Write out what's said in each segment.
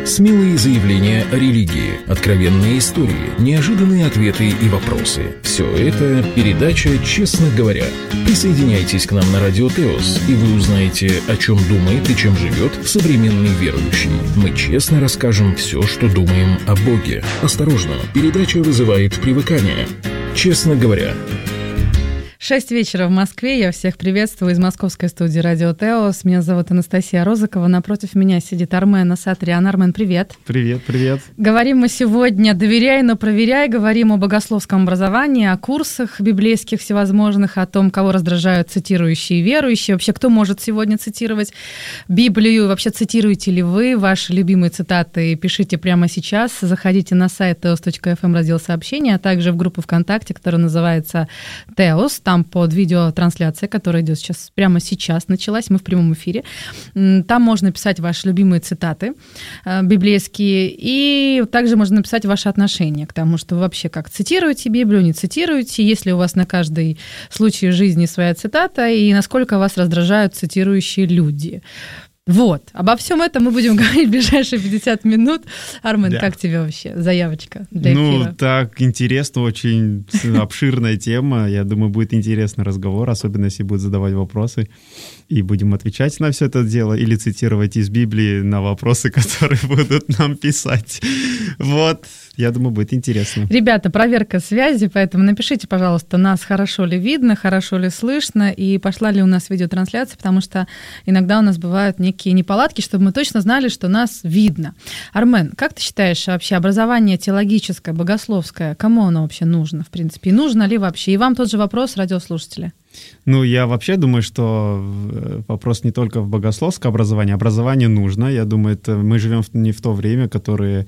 Смелые заявления о религии, откровенные истории, неожиданные ответы и вопросы. Все это передача «Честно говоря». Присоединяйтесь к нам на Радио Теос, и вы узнаете, о чем думает и чем живет современный верующий. Мы честно расскажем все, что думаем о Боге. Осторожно, передача вызывает привыкание. «Честно говоря». 6 вечера в Москве. Я всех приветствую из московской студии Радио Теос. Меня зовут Анастасия Розыкова. Напротив меня сидит Армен Асатрян. Армен, привет. Привет, привет. Говорим мы сегодня «Доверяй, но проверяй». Говорим о богословском образовании, о курсах библейских всевозможных, о том, кого раздражают цитирующие и верующие. Вообще, кто может сегодня цитировать Библию? Вообще, цитируете ли вы ваши любимые цитаты? Пишите прямо сейчас. Заходите на сайт teos.fm, раздел сообщения, а также в группу ВКонтакте, которая называется «Теос». Там под видеотрансляция, которая идет прямо сейчас, началась, мы в прямом эфире. Там можно писать ваши любимые цитаты библейские, и также можно написать ваши отношения к тому, что вы вообще как цитируете Библию, не цитируете, есть ли у вас на каждый случай жизни своя цитата, и насколько вас раздражают цитирующие люди. Вот. Обо всем этом мы будем говорить в ближайшие 50 минут. Армен, да. Как тебе вообще заявочка для эфира? Так интересно, очень обширная тема. Я думаю, будет интересный разговор, особенно если будут задавать вопросы. И будем отвечать на все это дело или цитировать из Библии на вопросы, которые будут нам писать. Вот. Я думаю, будет интересно. Ребята, проверка связи, поэтому напишите, пожалуйста, нас хорошо ли видно, хорошо ли слышно, и пошла ли у нас видеотрансляция, потому что иногда у нас бывают некие неполадки, чтобы мы точно знали, что нас видно. Армен, как ты считаешь, вообще образование теологическое, богословское, кому оно вообще нужно, в принципе? И нужно ли вообще? И вам тот же вопрос, радиослушатели. Я вообще думаю, что вопрос не только в богословском образовании. Образование нужно. Я думаю, мы живем не в то время, которое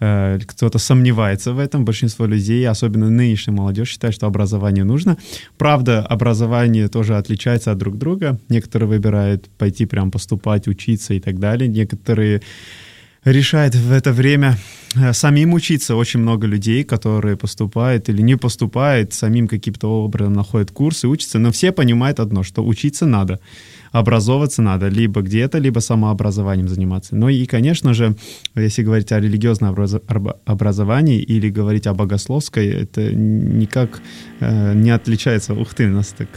кто-то сомневается в этом. Большинство людей, особенно нынешняя молодежь, считает, что образование нужно. Правда, образование тоже отличается от друг друга. Некоторые выбирают пойти прям поступать, учиться и так далее. Некоторые решает в это время самим учиться. Очень много людей, которые поступают или не поступают, самим каким-то образом находят курсы, учатся, но все понимают одно, что учиться надо, образовываться надо, либо где-то, либо самообразованием заниматься. Ну и, конечно же, если говорить о религиозном образовании или говорить о богословской, это никак не отличается. Ух ты, у нас так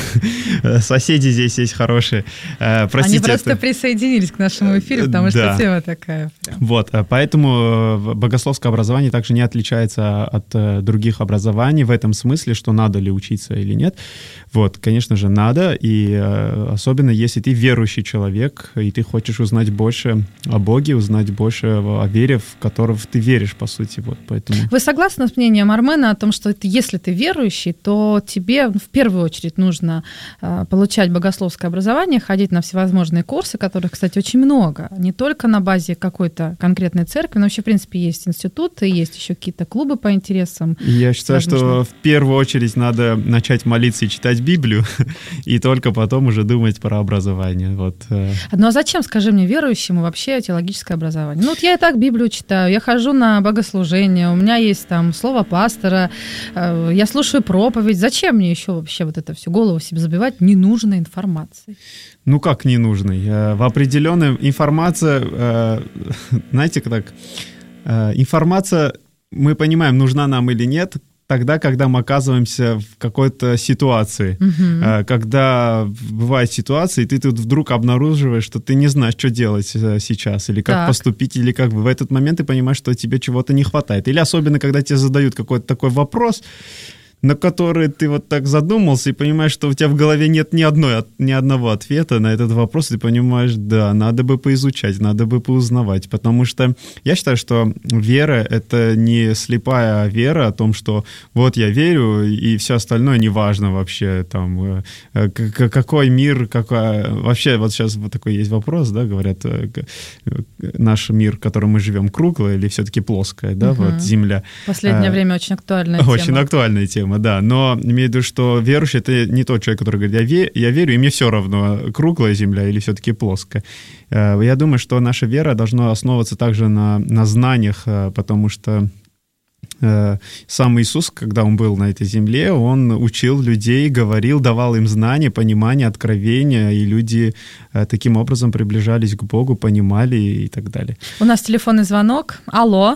соседи здесь есть хорошие. Простите, они просто присоединились к нашему эфиру, потому что тема такая. Вот, поэтому богословское образование также не отличается от других образований в этом смысле, что надо ли учиться или нет. Вот, конечно же, надо, и особенно если ты верующий человек, и ты хочешь узнать больше о Боге, узнать больше о вере, в которую ты веришь, по сути. Вот, поэтому... Вы согласны с мнением Армена о том, что если ты верующий, то тебе в первую очередь нужно получать богословское образование, ходить на всевозможные курсы, которых, кстати, очень много, не только на базе какой-то конкретной церкви, но вообще, в принципе, есть институты, есть еще какие-то клубы по интересам. Я считаю, что в первую очередь надо начать молиться и читать Библию, и только потом уже думать про образование. Вот. Ну а зачем, скажи мне, верующему вообще теологическое образование? Ну вот я и так Библию читаю, я хожу на богослужение, у меня есть там слово пастора, я слушаю проповедь. Зачем мне еще вообще вот это все голову себе забивать ненужной информацией? Ну как ненужной? В определенной информация, знаете, как информация, мы понимаем, нужна нам или нет, тогда, когда мы оказываемся в какой-то ситуации. Когда бывают ситуации, и ты тут вдруг обнаруживаешь, что ты не знаешь, что делать сейчас, или как поступить, или как в этот момент ты понимаешь, что тебе чего-то не хватает. Или особенно, когда тебе задают какой-то такой вопрос, на который ты вот так задумался и понимаешь, что у тебя в голове нет ни одного ответа на этот вопрос, и ты понимаешь, да, надо бы поизучать, надо бы поузнавать, потому что я считаю, что вера — это не слепая вера о том, что вот я верю, и все остальное не важно вообще, там, какой мир, вообще вот сейчас вот такой есть вопрос, да, говорят, наш мир, в котором мы живем, круглый или все-таки плоская, да, вот Земля. В последнее время очень актуальная тема. Очень актуальная тема. Да, но имею в виду, что верующий — это не тот человек, который говорит, я верю, и мне все равно, круглая земля или все-таки плоская. Я думаю, что наша вера должна основываться также на знаниях, потому что сам Иисус, когда Он был на этой земле, Он учил людей, говорил, давал им знания, понимание, откровения, и люди таким образом приближались к Богу, понимали и так далее. У нас телефонный звонок. Алло.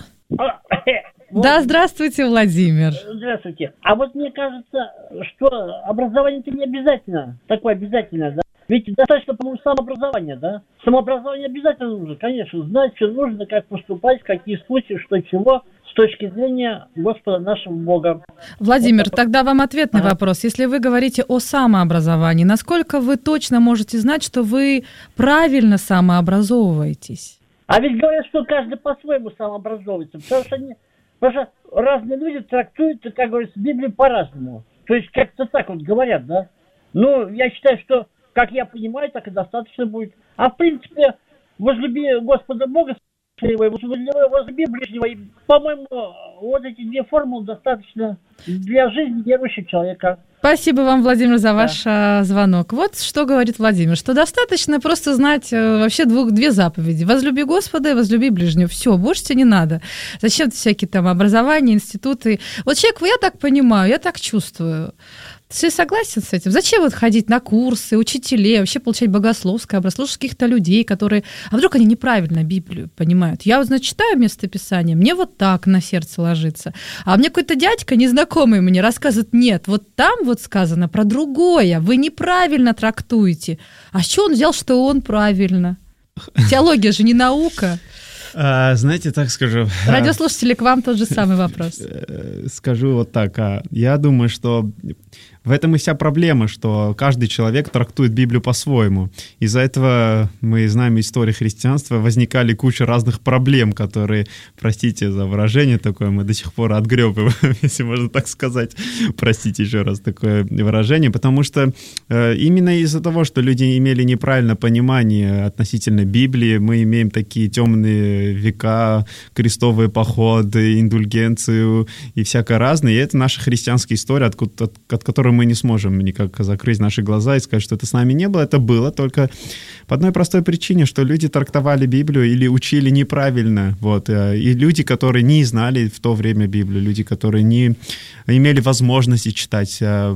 Вот. Да, здравствуйте, Владимир. Здравствуйте. А вот мне кажется, что образование-то не обязательно, такое обязательное, да? Ведь достаточно, по-моему, самообразования, да? Самообразование обязательно нужно, конечно, знать, что нужно, как поступать, в какие случаи, что чего, с точки зрения Господа нашего Бога. Владимир, тогда вам ответный вопрос. Если вы говорите о самообразовании, насколько вы точно можете знать, что вы правильно самообразовываетесь? А ведь говорят, что каждый по-своему самообразовывается, потому что разные люди трактуют, как говорится, Библию по-разному. То есть как-то так вот говорят, да? Ну, я считаю, что, как я понимаю, так и достаточно будет. А в принципе, возлюби Господа Бога своего, возлюби ближнего. И, по-моему, вот эти две формулы достаточно для жизни верующего человека. Спасибо вам, Владимир, за ваш звонок. Вот что говорит Владимир, что достаточно просто знать вообще две заповеди. Возлюби Господа и возлюби ближнего. Все, больше тебе не надо. Зачем всякие там образования, институты? Вот человек, я так понимаю, я так чувствую. Ты согласен с этим? Зачем вот ходить на курсы, учителей, вообще получать богословское образование, слушать каких-то людей, которые... А вдруг они неправильно Библию понимают? Я вот, значит, читаю местописание, мне вот так на сердце ложится. А мне какой-то дядька, незнакомый мне, рассказывает, нет, вот там вот сказано про другое, вы неправильно трактуете. А с чего он взял, что он правильно? Теология же не наука. Знаете, так скажу. Радиослушатели, к вам тот же самый вопрос. Скажу вот так. Я думаю, что в этом и вся проблема, что каждый человек трактует Библию по-своему. Из-за этого мы знаем истории христианства, возникали куча разных проблем, которые, простите за выражение такое, мы до сих пор отгребываем, если можно так сказать. Простите еще раз такое выражение, потому что именно из-за того, что люди имели неправильное понимание относительно Библии, мы имеем такие темные века, крестовые походы, индульгенцию и всякое разное. И это наша христианская история, от которой мы не сможем никак закрыть наши глаза и сказать, что это с нами не было. Это было только по одной простой причине, что люди трактовали Библию или учили неправильно. Вот. И люди, которые не знали в то время Библию, люди, которые не имели возможности читать.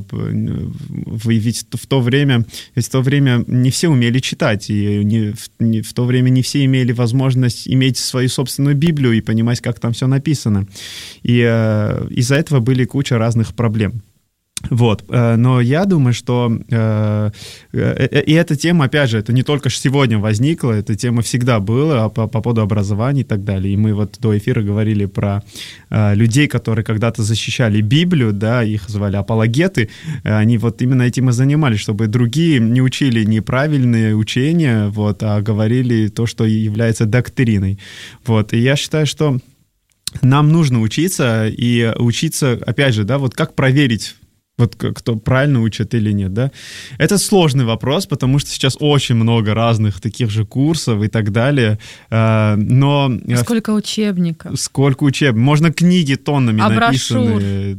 Ведь в то время не все умели читать, и в то время не все имели возможность иметь свою собственную Библию и понимать, как там все написано. И из-за этого были куча разных проблем. Вот, но я думаю, что и эта тема, опять же, это не только сегодня возникла, эта тема всегда была по поводу образования и так далее. И мы вот до эфира говорили про людей, которые когда-то защищали Библию, да, их звали апологеты, они вот именно этим и занимались, чтобы другие не учили неправильные учения, вот, а говорили то, что является доктриной. Вот, и я считаю, что нам нужно учиться, и учиться, опять же, да, вот как проверить, вот кто правильно учит или нет, да? Это сложный вопрос, потому что сейчас очень много разных таких же курсов и так далее, но... Сколько учебников? Сколько учебников? Можно книги тоннами написаны.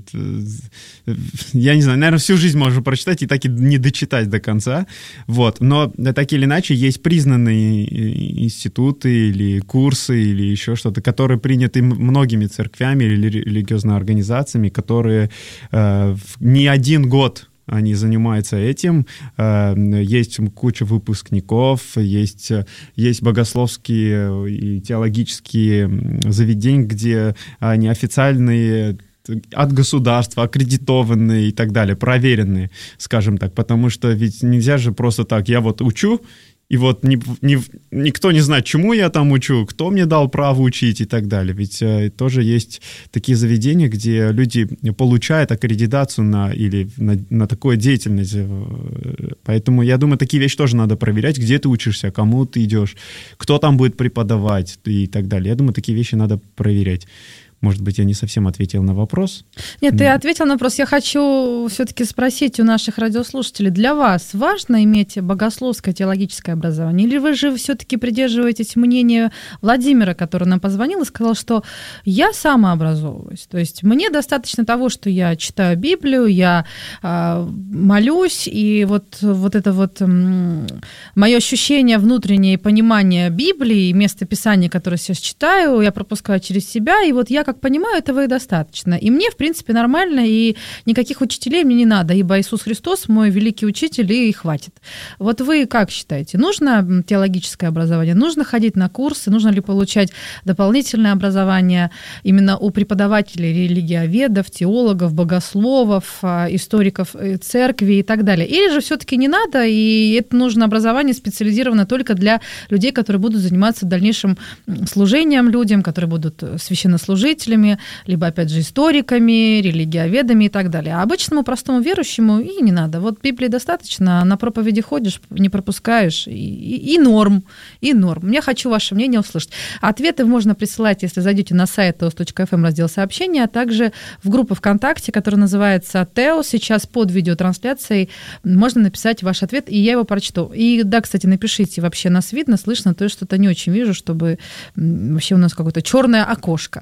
Я не знаю, наверное, всю жизнь можно прочитать и так и не дочитать до конца. Вот. Но так или иначе есть признанные институты или курсы или еще что-то, которые приняты многими церквями или религиозными организациями, которые не один год они занимаются этим. Есть куча выпускников, есть богословские и теологические заведения, где они официальные, от государства, аккредитованные и так далее, проверенные, скажем так. Потому что ведь нельзя же просто так, я вот учу, и вот никто не знает, чему я там учу, кто мне дал право учить и так далее. Ведь тоже есть такие заведения, где люди получают аккредитацию на такую деятельность. Поэтому я думаю, такие вещи тоже надо проверять, где ты учишься, кому ты идешь, кто там будет преподавать и так далее. Я думаю, такие вещи надо проверять. Может быть, я не совсем ответил на вопрос. Нет, ты ответил на вопрос. Я хочу все-таки спросить у наших радиослушателей. Для вас важно иметь богословское теологическое образование? Или вы же все-таки придерживаетесь мнения Владимира, который нам позвонил и сказал, что я самообразовываюсь. То есть мне достаточно того, что я читаю Библию, я молюсь, и вот это вот мое ощущение внутреннее понимание Библии и местописания, которое сейчас читаю, я пропускаю через себя, и вот я как понимаю, этого и достаточно. И мне, в принципе, нормально, и никаких учителей мне не надо, ибо Иисус Христос мой великий учитель, и хватит. Вот вы как считаете, нужно теологическое образование? Нужно ходить на курсы? Нужно ли получать дополнительное образование именно у преподавателей, религиоведов, теологов, богословов, историков церкви и так далее? Или же все-таки не надо, и это нужно образование специализировано только для людей, которые будут заниматься дальнейшим служением людям, которые будут священнослужителями, либо, опять же, историками, религиоведами и так далее. А обычному простому верующему и не надо. Вот Библии достаточно, на проповеди ходишь, не пропускаешь, и норм, и норм. Я хочу ваше мнение услышать. Ответы можно присылать, если зайдете на сайт teos.fm, раздел сообщения, а также в группу ВКонтакте, которая называется «Теос». Сейчас под видеотрансляцией можно написать ваш ответ, и я его прочту. И да, кстати, напишите, вообще нас видно, слышно, то есть что-то не очень вижу, чтобы вообще у нас какое-то черное окошко.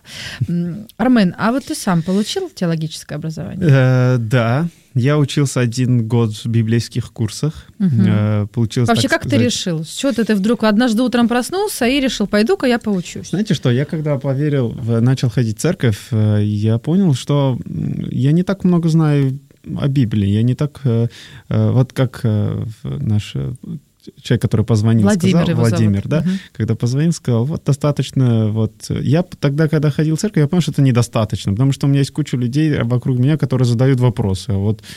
Армен, а вот ты сам получил теологическое образование? Да. Я учился 1 год в библейских курсах. Получилось, вообще, как ты решил? С чего ты вдруг однажды утром проснулся и решил, пойду-ка я поучусь? Знаете что, я когда начал ходить в церковь, я понял, что я не так много знаю о Библии. Я не так, вот как наш человек, который позвонил, Владимир, да, когда позвонил, сказал, вот достаточно, вот. Я тогда, когда ходил в церковь, я понял, что это недостаточно, потому что у меня есть куча людей вокруг меня, которые задают вопросы,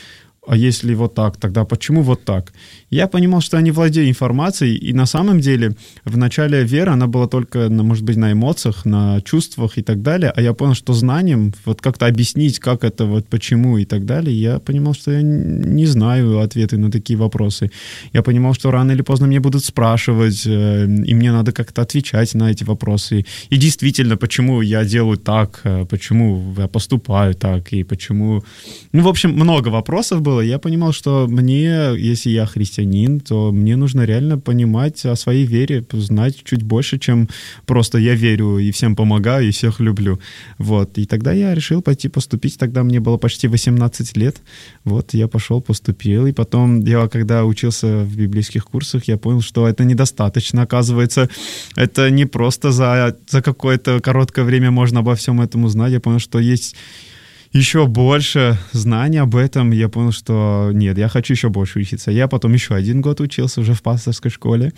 а если вот так, тогда почему вот так? Я понимал, что я не владею информацией, и на самом деле в начале вера, она была только, может быть, на эмоциях, на чувствах и так далее, а я понял, что знанием вот как-то объяснить, как это, вот почему и так далее, я понимал, что я не знаю ответы на такие вопросы. Я понимал, что рано или поздно мне будут спрашивать, и мне надо как-то отвечать на эти вопросы. И действительно, почему я делаю так, почему я поступаю так, и почему... в общем, много вопросов было. Я понимал, что мне, если я христианин, то мне нужно реально понимать о своей вере, знать чуть больше, чем просто я верю и всем помогаю, и всех люблю. Вот. И тогда я решил пойти поступить. Тогда мне было почти 18 лет. Вот, я пошел, поступил. И потом, когда учился в библейских курсах, я понял, что это недостаточно. Оказывается, это не просто за какое-то короткое время можно обо всем этом узнать. Я понял, что есть еще больше знаний об этом. Я понял, что нет, я хочу еще больше учиться. Я потом еще 1 год учился уже в пасторской школе,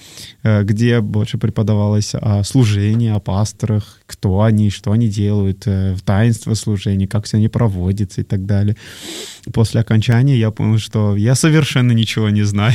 где больше преподавалось о служении, о пасторах, кто они, что они делают, таинство служения, как все они проводятся и так далее. После окончания я понял, что я совершенно ничего не знаю.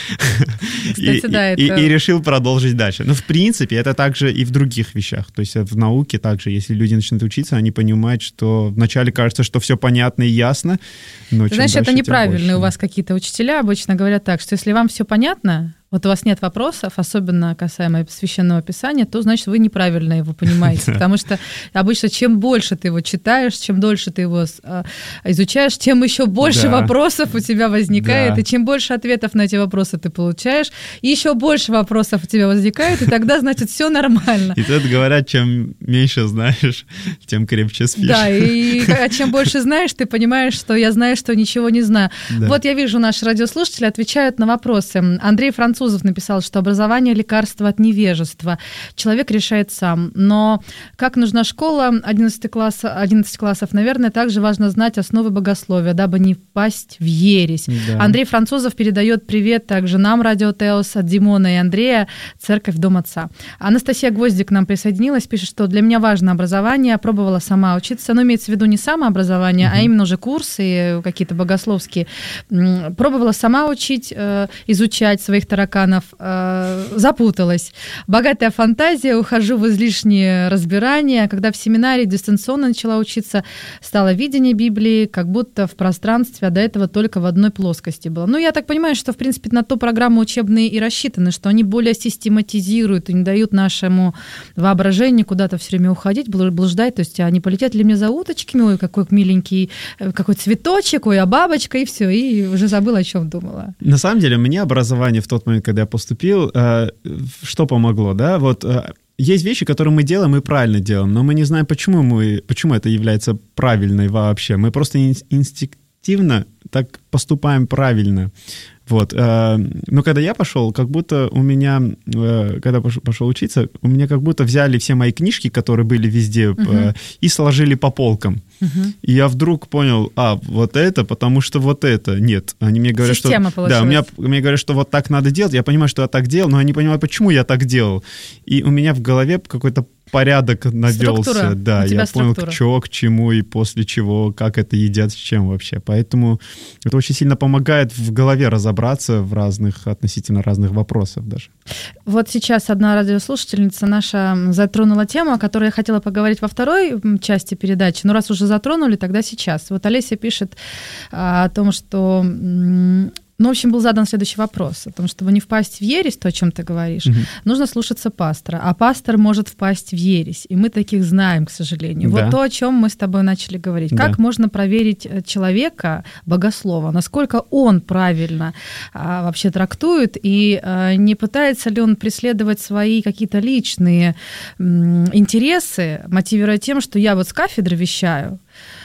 Кстати, да, и решил продолжить дальше. Но в принципе это также и в других вещах. То есть в науке также, если люди начинают учиться, они понимают, что вначале кажется, что все понятно и ясно, но чем знаешь, дальше, это неправильно. тем У вас какие-то учителя обычно говорят так, что если вам все понятно, вот у вас нет вопросов, особенно касаемо Священного Писания, то, значит, вы неправильно его понимаете. Потому что обычно чем больше ты его читаешь, чем дольше ты его изучаешь, тем еще больше вопросов у тебя возникает, и чем больше ответов на эти вопросы ты получаешь, и еще больше вопросов у тебя возникает, и тогда, значит, все нормально. И тут говорят, чем меньше знаешь, тем крепче спишь. Да, и чем больше знаешь, ты понимаешь, что я знаю, что ничего не знаю. Да. Вот я вижу, наши радиослушатели отвечают на вопросы. Андрей Французов написал, что образование – лекарство от невежества. Человек решает сам. Но как нужна школа, 11 классов, наверное, также важно знать основы богословия, дабы не впасть в ересь. Да. Андрей Французов передает привет также нам, Радио Теос, от Димона и Андрея, Церковь Дом Отца. Анастасия Гвоздик к нам присоединилась, пишет, что для меня важно образование, пробовала сама учиться, но имеется в виду не самообразование, а именно уже курсы какие-то богословские. Пробовала сама учить, изучать своих тараканов, запуталась. Богатая фантазия, ухожу в излишние разбирания. Когда в семинаре дистанционно начала учиться, стало видение Библии как будто в пространстве, а до этого только в одной плоскости было. Ну, я так понимаю, что, в принципе, на то программы учебные и рассчитаны, что они более систематизируют и не дают нашему воображению куда-то все время уходить, блуждать. То есть, а не полетят ли мне за уточками? Ой, какой миленький, какой цветочек, ой, а бабочка, и все. И уже забыла, о чем думала. На самом деле, мне образование в тот момент, когда я поступил, что помогло, да, вот есть вещи, которые мы делаем и правильно делаем, но мы не знаем, почему это является правильной вообще. Мы просто инстинктивно так поступаем правильно. Вот. Но когда я пошел, как будто у меня, когда пошел учиться, у меня как будто взяли все мои книжки, которые были везде, и сложили по полкам. И я вдруг понял, вот это, потому что вот это. Нет, они мне говорят, система что... Да, мне говорят, что вот так надо делать. Я понимаю, что я так делал, но я не понимаю, почему я так делал. И у меня в голове какой-то порядок навелся. Структура. Да, я понял, что к чему и после чего, как это едят, с чем вообще. Поэтому это очень сильно помогает в голове разобраться в относительно разных вопросов даже. Вот сейчас одна радиослушательница наша затронула тему, о которой я хотела поговорить во второй части передачи. Но раз уже затронули, тогда сейчас. Вот Олеся пишет о том, что... в общем, был задан следующий вопрос, о том, чтобы не впасть в ересь, то, о чем ты говоришь, нужно слушаться пастора, а пастор может впасть в ересь, и мы таких знаем, к сожалению. Да. Вот то, о чем мы с тобой начали говорить. Да. Как можно проверить человека, богослова, насколько он правильно вообще трактует, и не пытается ли он преследовать свои какие-то личные интересы, мотивируя тем, что я вот с кафедры вещаю,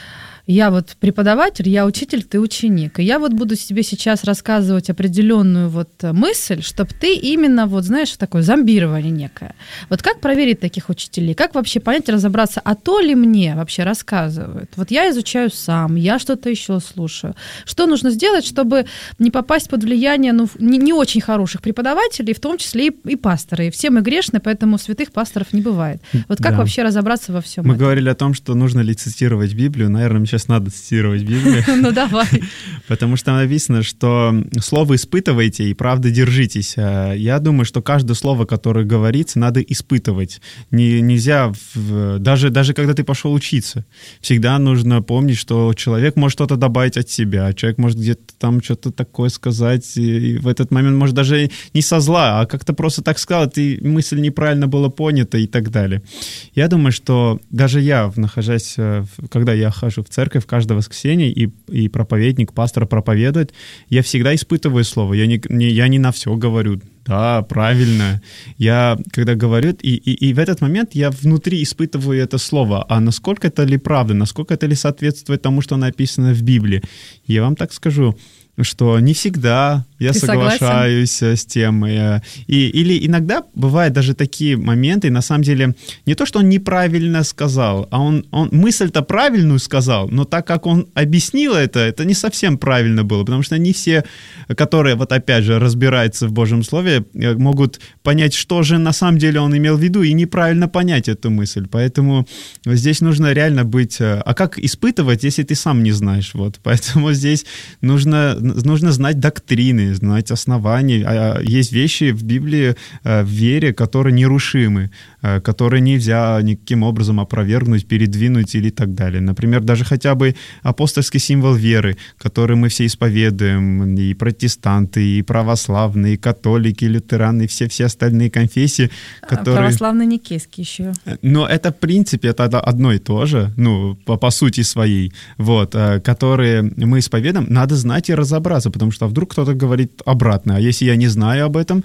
я вот преподаватель, я учитель, ты ученик. И я вот буду тебе сейчас рассказывать определенную вот мысль, чтобы ты именно, вот знаешь, такое зомбирование некое. Вот как проверить таких учителей? Как вообще понять, разобраться, а то ли мне вообще рассказывают? Вот я изучаю сам, я что-то еще слушаю. Что нужно сделать, чтобы не попасть под влияние не очень хороших преподавателей, в том числе и пасторы. И все мы грешны, поэтому святых пасторов не бывает. Вот как вообще разобраться во всем Мы этом? говорили о том, что нужно ли цитировать Библию. Наверное, сейчас надо цитировать Библию. Ну, давай. Потому что написано, что слово испытывайте и правды держитесь. Я думаю, что каждое слово, которое говорится, надо испытывать. Нельзя, даже когда ты пошел учиться, всегда нужно помнить, что человек может что-то добавить от себя, человек может где-то там что-то такое сказать, и в этот момент, может, даже не со зла, а как-то просто так сказал, и мысль неправильно была понята и так далее. Я думаю, что даже я, когда я хожу в церковь, каждое воскресенье, и проповедник, пастор проповедует, я всегда испытываю слово. Я не на все говорю. Да, правильно. Я, когда говорю, и в этот момент я внутри испытываю это слово. А насколько это ли правда, насколько это ли соответствует тому, что написано в Библии? Я вам так скажу, что не всегда я соглашаюсь с тем. Или иногда бывают даже такие моменты, на самом деле, не то, что он неправильно сказал, а он мысль-то правильную сказал, но так как он объяснил это не совсем правильно было, потому что не все, которые, вот опять же, разбираются в Божьем Слове, могут понять, что же на самом деле он имел в виду, и неправильно понять эту мысль. Поэтому здесь нужно реально быть... А как испытывать, если ты сам не знаешь? Вот. Поэтому здесь нужно знать доктрины, знать основания. Есть вещи в Библии, в вере, которые нерушимы, которые нельзя никаким образом опровергнуть, передвинуть или так далее. Например, даже хотя бы апостольский символ веры, который мы все исповедуем, и протестанты, и православные, и католики, и лютераны, и все остальные конфессии, которые... Православный никейский еще. Но это, в принципе, это одно и то же, по сути своей, вот, которые мы исповедуем, надо знать и разобраться, потому что вдруг кто-то говорит обратно, а если я не знаю об этом,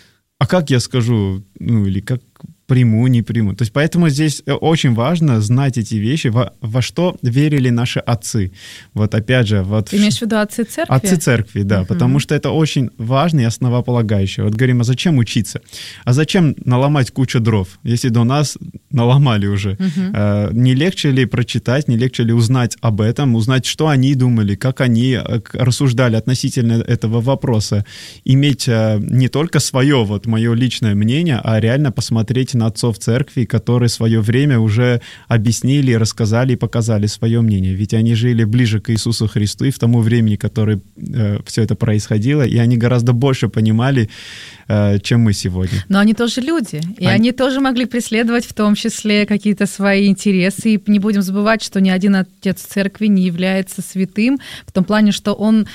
а как я скажу, или как приму, не приму. То есть поэтому здесь очень важно знать эти вещи, во что верили наши отцы. Вот опять же... Ты имеешь в виду отцы церкви? Отцы церкви, да, потому что это очень важно и основополагающее. Вот говорим, а зачем учиться? А зачем наломать кучу дров, если до нас наломали уже? Не легче ли прочитать, не легче ли узнать об этом, узнать, что они думали, как они рассуждали относительно этого вопроса? Иметь не только свое, вот мое личное мнение, а реально посмотреть на отцов церкви, которые в свое время уже объяснили, рассказали и показали свое мнение. Ведь они жили ближе к Иисусу Христу и в тому времени, в которое все это происходило, и они гораздо больше понимали, чем мы сегодня. Но они тоже люди, и они тоже могли преследовать в том числе какие-то свои интересы, и не будем забывать, что ни один отец церкви не является святым, в том плане, что он...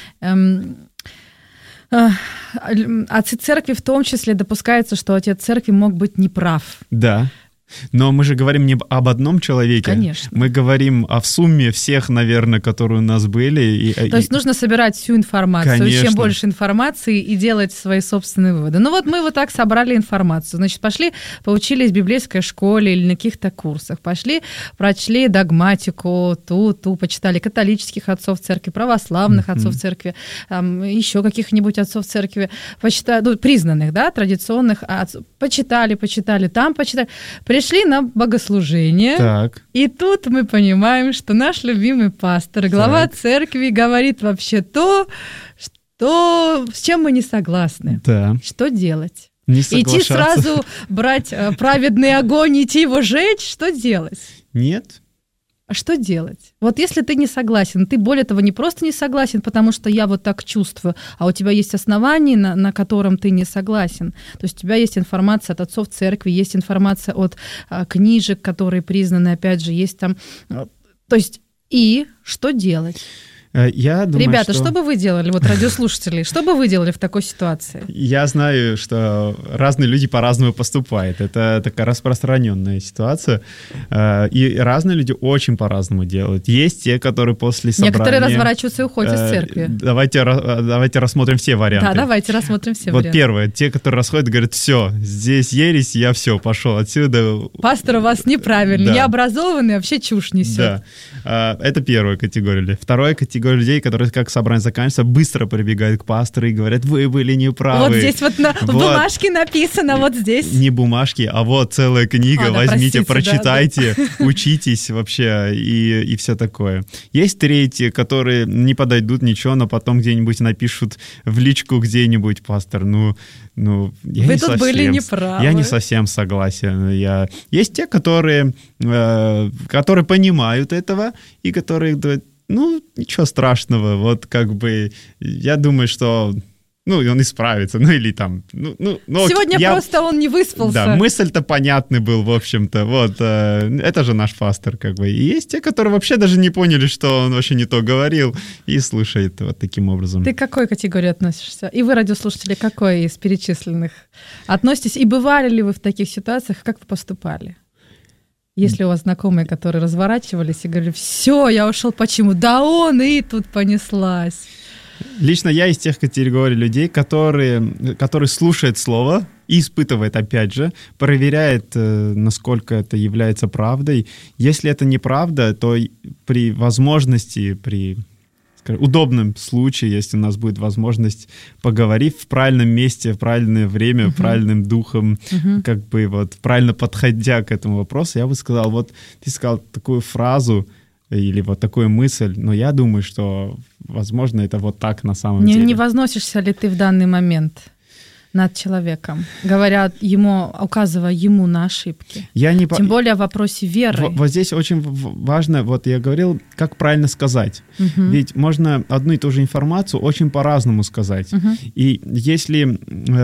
Отцы церкви в том числе допускается, что отец церкви мог быть неправ. Да. Но мы же говорим не об одном человеке. Конечно. Мы говорим о сумме всех, наверное, которые у нас были. То есть нужно собирать всю информацию. Конечно. Чем больше информации и делать свои собственные выводы. Ну вот мы вот так собрали информацию. Значит, пошли, поучились в библейской школе или на каких-то курсах. Пошли, прочли догматику, ту, почитали католических отцов церкви, православных отцов церкви, еще каких-нибудь отцов церкви, почитали, ну, признанных, да, традиционных отцов. Почитали, там почитали. Пришли на богослужение, Так. и тут мы понимаем, что наш любимый пастор, глава церкви, говорит вообще то, с чем мы не согласны. Да. Что делать? Не Идти соглашаться. сразу брать праведный огонь, идти его жечь? Что делать? Нет. А что делать? Вот если ты не согласен, ты, более того, не просто не согласен, потому что я вот так чувствую, а у тебя есть основания, на котором ты не согласен. То есть у тебя есть информация от отцов церкви, есть информация от книжек, которые признаны, опять же, есть там... То есть и что делать? Я думаю, Ребята, что бы вы делали, вот радиослушатели, что бы вы делали в такой ситуации? Я знаю, что разные люди по-разному поступают. Это такая распространенная ситуация. И разные люди очень по-разному делают. Есть те, которые после собрания... Некоторые разворачиваются и уходят из церкви. Давайте рассмотрим все варианты. Да, давайте рассмотрим все вот варианты. первое, те, которые расходят, говорят, все, здесь ересь, я все, пошел отсюда. Пастор у вас неправильный, Да. необразованный, вообще чушь несет. Да, это первая категория. Вторая категория людей, которые, как собрание заканчивается, быстро прибегают к пастору и говорят, вы были неправы. Вот здесь вот в бумажке написано, вот здесь. Не бумажки, а вот целая книга, возьмите, простите, прочитайте, учитесь вообще и все такое. Есть третьи, которые не подойдут ничего, но потом где-нибудь напишут в личку где-нибудь, пастор, я вы не тут совсем, были неправы. Я не совсем согласен. Есть те, которые понимают этого и которые говорят, ничего страшного, вот как бы, я думаю, что, он исправится, или там, Сегодня просто он не выспался. Да, мысль-то понятный был, в общем-то, вот, это же наш пастор, как бы. И есть те, которые вообще даже не поняли, что он вообще не то говорил, и слушает вот таким образом. Ты к какой категории относишься? И вы, радиослушатели, к какой из перечисленных относитесь? И бывали ли вы в таких ситуациях, как вы поступали? Если у вас знакомые, которые разворачивались и говорили, все, я ушел почему? Да он, и тут понеслась. Лично я из тех категорий людей, которые слушают слово и испытывают, опять же, проверяет, насколько это является правдой. Если это неправда, то при возможности, при удобном случае, если у нас будет возможность поговорить в правильном месте, в правильное время, правильным духом, как бы вот правильно подходя к этому вопросу, я бы сказал, вот ты сказал такую фразу или вот такую мысль, но я думаю, что, возможно, это вот так на самом деле. Не возносишься ли ты в данный момент над человеком, говоря ему, указывая ему на ошибки? Тем более в вопросе веры. Вот здесь очень важно, вот я говорил, как правильно сказать. Ведь можно одну и ту же информацию очень по-разному сказать. И если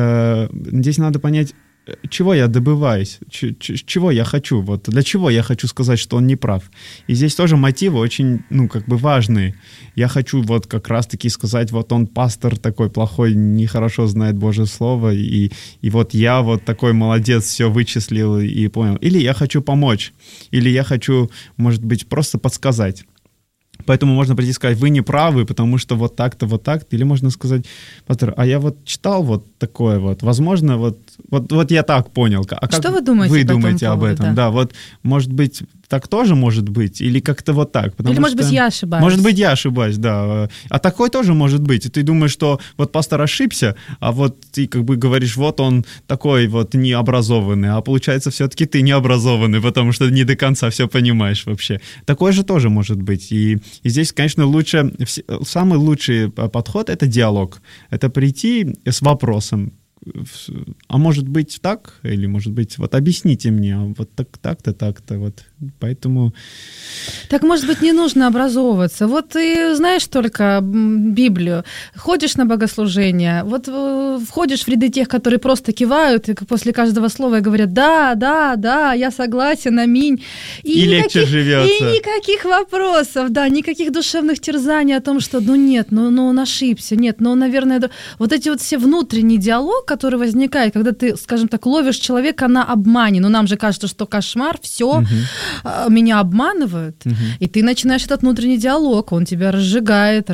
здесь надо понять, чего я добиваюсь, чего я хочу, вот для чего я хочу сказать, что он не прав. И здесь тоже мотивы очень, важные. Я хочу вот как раз-таки сказать, вот он пастор такой плохой, нехорошо знает Божье Слово, и вот я вот такой молодец, все вычислил и понял. Или я хочу помочь, или я хочу, может быть, просто подсказать. Поэтому можно прийти и сказать, вы не правы, потому что вот так-то, вот так-то. Или можно сказать, пастор, а я вот читал вот такое вот, возможно, вот я так понял. А как что вы думаете об этом? Да, вот, может быть, так тоже может быть, или как-то вот так. Или, может быть, я ошибаюсь. Может быть, я ошибаюсь, да. А такое тоже может быть. И ты думаешь, что вот пастор ошибся, а вот ты как бы говоришь, вот он такой вот необразованный, а получается все-таки ты необразованный, потому что не до конца все понимаешь вообще. Такое же тоже может быть. И здесь, конечно, самый лучший подход — это диалог. Это прийти с вопросом. А может быть так? Или может быть, вот объясните мне, вот так-то, так-то, вот. Поэтому... Так, может быть, не нужно образовываться. Вот ты знаешь только Библию, ходишь на богослужение, вот входишь в ряды тех, которые просто кивают и после каждого слова говорят «да, я согласен, аминь». И легче живется. И никаких вопросов, да, никаких душевных терзаний о том, что нет, он ошибся, нет, наверное... Вот эти вот все внутренний диалог, который возникает, когда ты, скажем так, ловишь человека на обмане. Но нам же кажется, что кошмар, все, меня обманывают. И ты начинаешь этот внутренний диалог, он тебя разжигает,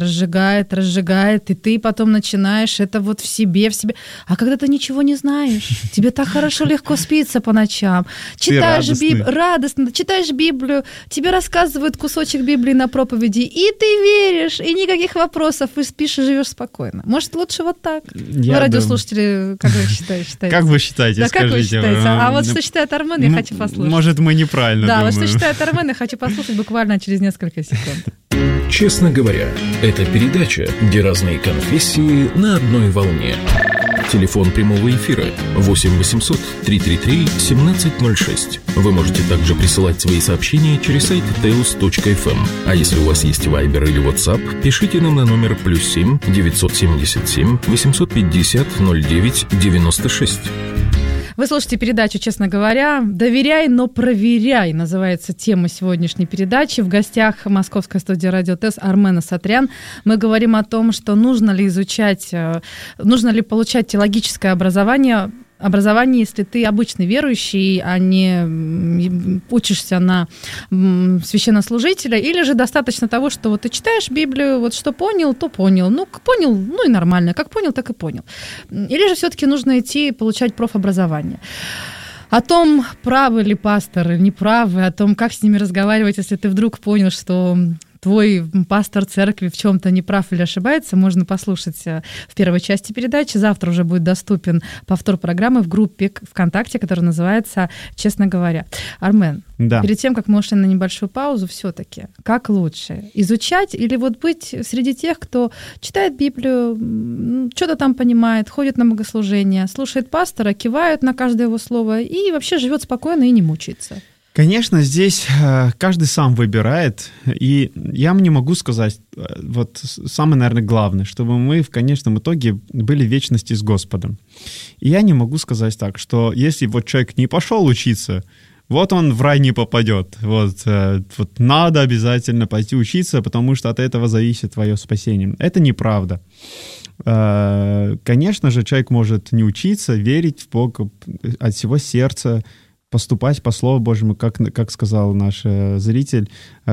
и ты потом начинаешь это вот в себе. А когда ты ничего не знаешь, тебе так хорошо легко спится по ночам. Читаешь радостно, читаешь Библию, тебе рассказывают кусочек Библии на проповеди, и ты веришь, и никаких вопросов, и спишь, и живешь спокойно. Может, лучше вот так? Вы, радиослушатели, как вы считаете? Как вы считаете, да, скажите? Как вы считаете? А вот что считает Армен, я хочу послушать. Может, мы неправильно думаем. Да, вот что считает Армен, я хочу послушать буквально через несколько секунд. Честно говоря, это передача, где разные конфессии на одной волне. Телефон прямого эфира 8 800 333 1706. Вы можете также присылать свои сообщения через сайт teos.fm. А если у вас есть Viber или WhatsApp, пишите нам на номер +7 977 850 09 96. Вы слушаете передачу «Честно говоря». «Доверяй, но проверяй» называется тема сегодняшней передачи. В гостях московской студии «Радио ТЭС» Армен Асатрян. Мы говорим о том, что нужно ли получать теологическое образование, если ты обычный верующий, а не учишься на священнослужителя, или же достаточно того, что вот ты читаешь Библию, вот что понял, то понял. Ну, понял, ну и нормально. Как понял, так и понял. Или же все-таки нужно идти получать профобразование. О том, правы ли пасторы, неправы, о том, как с ними разговаривать, если ты вдруг понял, что твой пастор церкви в чем-то неправ или ошибается, можно послушать в первой части передачи. Завтра уже будет доступен повтор программы в группе ВКонтакте, которая называется «Честно говоря». Армен, перед тем, как мы ушли на небольшую паузу, все-таки, как лучше? Изучать или вот быть среди тех, кто читает Библию, что-то там понимает, ходит на богослужение, слушает пастора, кивает на каждое его слово и вообще живет спокойно и не мучается? Конечно, здесь каждый сам выбирает, и я не могу сказать, вот самое, наверное, главное, чтобы мы в конечном итоге были в вечности с Господом. И я не могу сказать так, что если вот человек не пошел учиться, вот он в рай не попадет. Вот надо обязательно пойти учиться, потому что от этого зависит твое спасение. Это неправда. Конечно же, человек может не учиться, верить в Бога от всего сердца, поступать по Слову Божьему, как сказал наш зритель,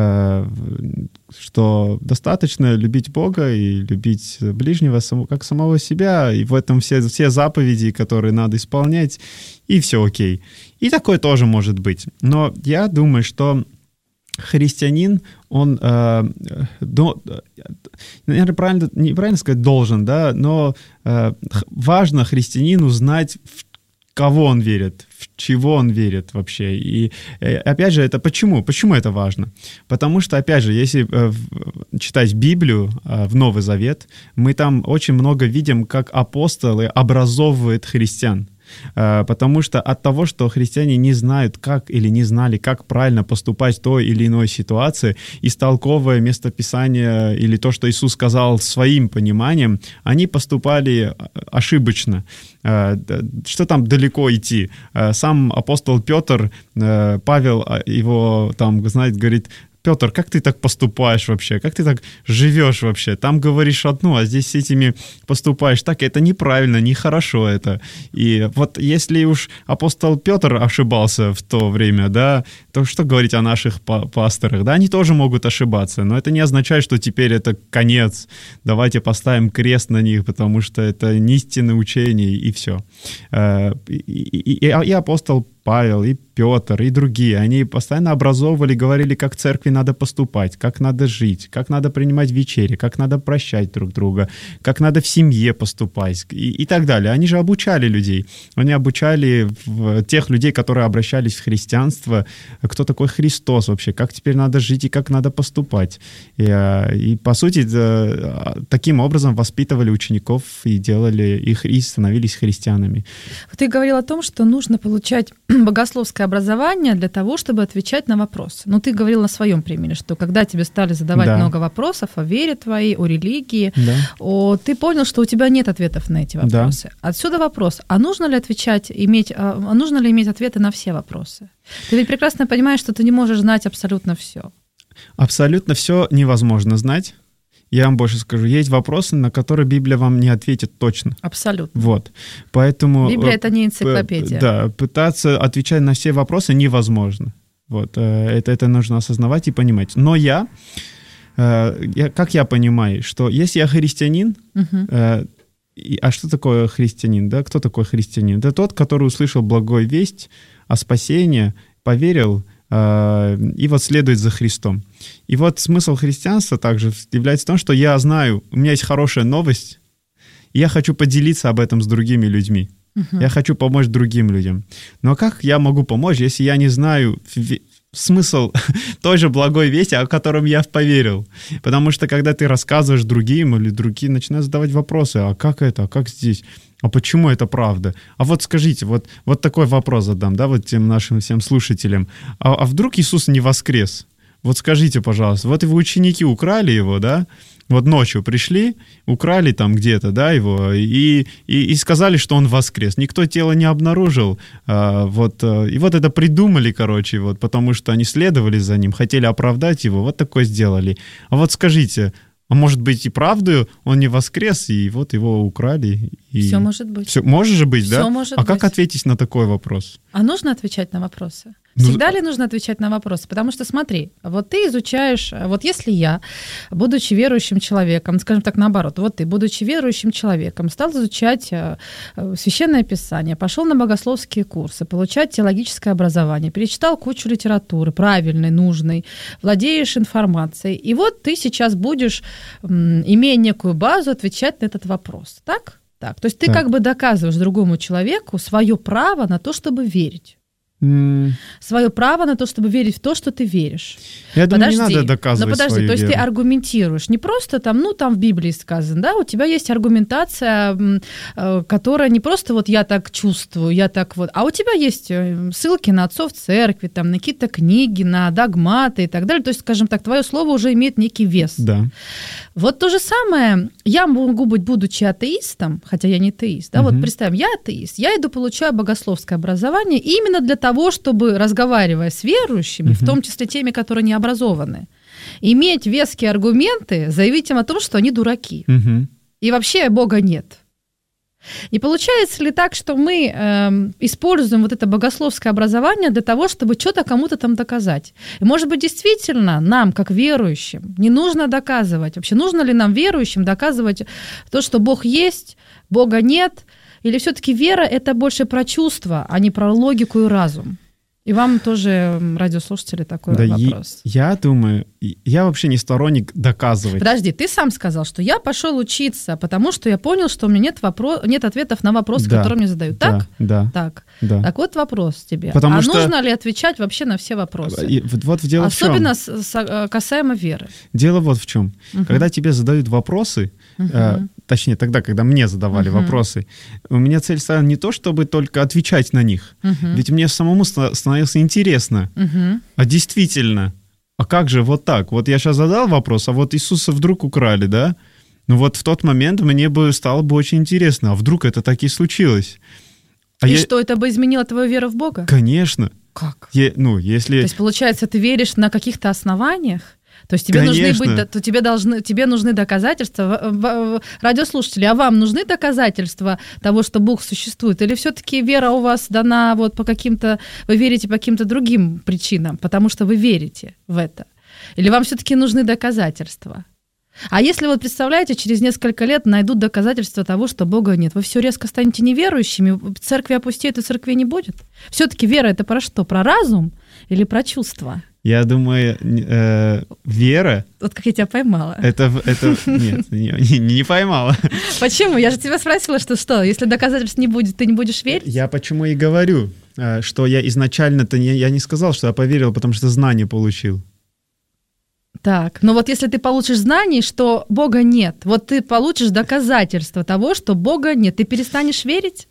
что достаточно любить Бога и любить ближнего как самого себя, и в этом все заповеди, которые надо исполнять, и все окей. И такое тоже может быть. Но я думаю, что христианин, он, наверное, неправильно сказать должен, да, но важно христианину знать, в кого он верит, в чего он верит вообще. И опять же, это почему? Почему это важно? Потому что, опять же, если читать Библию в Новый Завет, мы там очень много видим, как апостолы образовывают христиан. Потому что от того, что христиане не знают, как или не знали, как правильно поступать в той или иной ситуации, истолковывая местописание или то, что Иисус сказал своим пониманием, они поступали ошибочно. Что там далеко идти? Сам апостол Петр, Павел его там, знаете, говорит: Петр, как ты так поступаешь вообще? Как ты так живешь вообще? Там говоришь одно, а здесь с этими поступаешь так. Это неправильно, нехорошо это. И вот если уж апостол Петр ошибался в то время, да, то что говорить о наших пасторах? Да, они тоже могут ошибаться, но это не означает, что теперь это конец. Давайте поставим крест на них, потому что это не истинное учение, и все. И апостол Павел, и Петр, и другие, они постоянно образовывали, говорили, как в церкви надо поступать, как надо жить, как надо принимать вечери, как надо прощать друг друга, как надо в семье поступать и так далее. Они же обучали людей. Они обучали тех людей, которые обращались в христианство, кто такой Христос вообще, как теперь надо жить и как надо поступать. И по сути, таким образом воспитывали учеников и делали их, и становились христианами. Ты говорил о том, что нужно получать богословское образование для того, чтобы отвечать на вопросы. Но ты говорил на своем примере, что когда тебе стали задавать много вопросов о вере твоей, о религии, ты понял, что у тебя нет ответов на эти вопросы. Отсюда вопрос: а нужно ли иметь ответы на все вопросы? Ты ведь прекрасно понимаешь, что ты не можешь знать абсолютно все. Абсолютно все невозможно знать. Я вам больше скажу, есть вопросы, на которые Библия вам не ответит точно. Абсолютно. Вот. Поэтому... Библия — это не энциклопедия. Да, пытаться отвечать на все вопросы невозможно. Вот. Это нужно осознавать и понимать. Но как я понимаю, что если я христианин, а что такое христианин? Да? Кто такой христианин? Это тот, который услышал благую весть о спасении, поверил и вот следует за Христом. И вот смысл христианства также является в том, что я знаю, у меня есть хорошая новость, и я хочу поделиться об этом с другими людьми. Я хочу помочь другим людям. Но как я могу помочь, если я не знаю смысл той же благой вести, о котором я поверил? Потому что когда ты рассказываешь другим, или другие начинают задавать вопросы, а как это, а как здесь? А почему это правда? А вот скажите, вот такой вопрос задам, да, вот тем нашим всем слушателям. А вдруг Иисус не воскрес? Вот скажите, пожалуйста, вот его ученики украли его, да? Вот ночью пришли, украли там где-то, да, его, и сказали, что он воскрес. Никто тело не обнаружил. И вот это придумали, короче, вот, потому что они следовали за ним, хотели оправдать его, вот такое сделали. А вот скажите, а может быть и правду он не воскрес, и вот его украли? Все может быть. Все, может же быть, да? Все может быть. А как ответить на такой вопрос? А нужно отвечать на вопросы? Всегда ли нужно отвечать на вопросы? Потому что смотри, вот ты изучаешь, вот если я, будучи верующим человеком, скажем так, наоборот, вот ты, будучи верующим человеком, стал изучать Священное Писание, пошел на богословские курсы, получать теологическое образование, перечитал кучу литературы, правильной, нужной, владеешь информацией, и вот ты сейчас будешь, имея некую базу, отвечать на этот вопрос, так? Так. То есть ты как бы доказываешь другому человеку свое право на то, чтобы верить. Свое право на то, чтобы верить в то, что ты веришь. Я думаю, не надо доказывать свою то есть веру. ты аргументируешь. Не просто там в Библии сказано, да, у тебя есть аргументация, которая не просто вот я так чувствую, я так вот, а у тебя есть ссылки на отцов церкви, там, на какие-то книги, на догматы и так далее. То есть, скажем так, твое слово уже имеет некий вес. Да. Вот то же самое, я могу быть, будучи атеистом, хотя я не атеист, да, вот представим, я атеист, я иду, получаю богословское образование именно для того, чтобы, разговаривая с верующими, в том числе теми, которые не образованы, иметь веские аргументы, заявить им о том, что они дураки. И вообще Бога нет. И получается ли так, что мы используем вот это богословское образование для того, чтобы что-то кому-то там доказать? И, может быть, действительно нам, как верующим, не нужно доказывать. Вообще, нужно ли нам, верующим, доказывать то, что Бог есть, Бога нет? Или все-таки вера – это больше про чувства, а не про логику и разум? И вам тоже, радиослушатели, такой вопрос. Я думаю, я вообще не сторонник доказывать. Подожди, ты сам сказал, что я пошел учиться, потому что я понял, что у меня нет ответов на вопросы, которые мне задают. Так? Да. Так. Да. Так вот вопрос тебе. Потому что... нужно ли отвечать вообще на все вопросы? Вот дело особенно в чем? Касаемо веры. Дело вот в чем. Когда тебе задают вопросы, точнее тогда, когда мне задавали вопросы, у меня цель стала не то, чтобы только отвечать на них. Ведь мне самому становилось интересно. А действительно, а как же вот так? Вот я сейчас задал вопрос, а вот Иисуса вдруг украли, да? Ну вот в тот момент мне стало бы очень интересно, а вдруг это так и случилось? Что, это бы изменило твою веру в Бога? Конечно. Как? Если... То есть, получается, ты веришь на каких-то основаниях? То есть тебе нужны доказательства. Радиослушатели, а вам нужны доказательства того, что Бог существует? Или все-таки вера у вас дана вот по каким-то... Вы верите по каким-то другим причинам, потому что вы верите в это? Или вам все-таки нужны доказательства? А если вот, представляете, через несколько лет найдут доказательства того, что Бога нет, вы все резко станете неверующими, церкви опустеет, и церкви не будет? Все-таки вера — это про что? Про разум или про чувства? Я думаю, вера... Вот как я тебя поймала. Нет, не поймала. Почему? Я же тебя спросила, что, если доказательств не будет, ты не будешь верить? Я почему и говорю, что я изначально-то я не сказал, что я поверил, потому что знание получил. Так, но вот если ты получишь знание, что Бога нет, вот ты получишь доказательство того, что Бога нет, ты перестанешь верить?